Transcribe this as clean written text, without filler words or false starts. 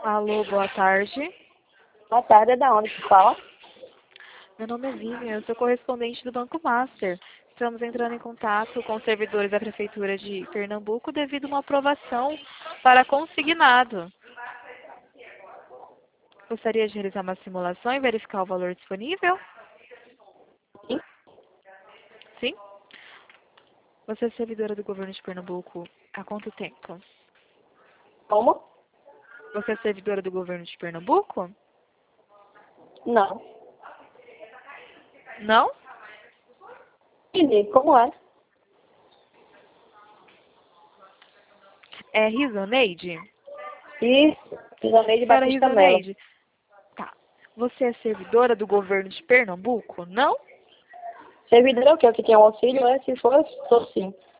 Alô, boa tarde. Boa tarde, é da onde que fala? Meu nome é Vivian, eu sou correspondente do Banco Master. Estamos entrando em contato com os servidores da Prefeitura de Pernambuco devido a uma aprovação para consignado. Gostaria de realizar uma simulação e verificar o valor disponível? Sim. Sim? Você é servidora do governo de Pernambuco há quanto tempo? Como? Você é servidora do governo de Pernambuco? Não. Não? Entendi, como é? É Risoneide? Isso, Fisaneide Senhora Batista Mello. Risoneide, tá. Você é servidora do governo de Pernambuco? Não? Servidor é o quê? O que tem um auxílio, é? Se for, sou sim.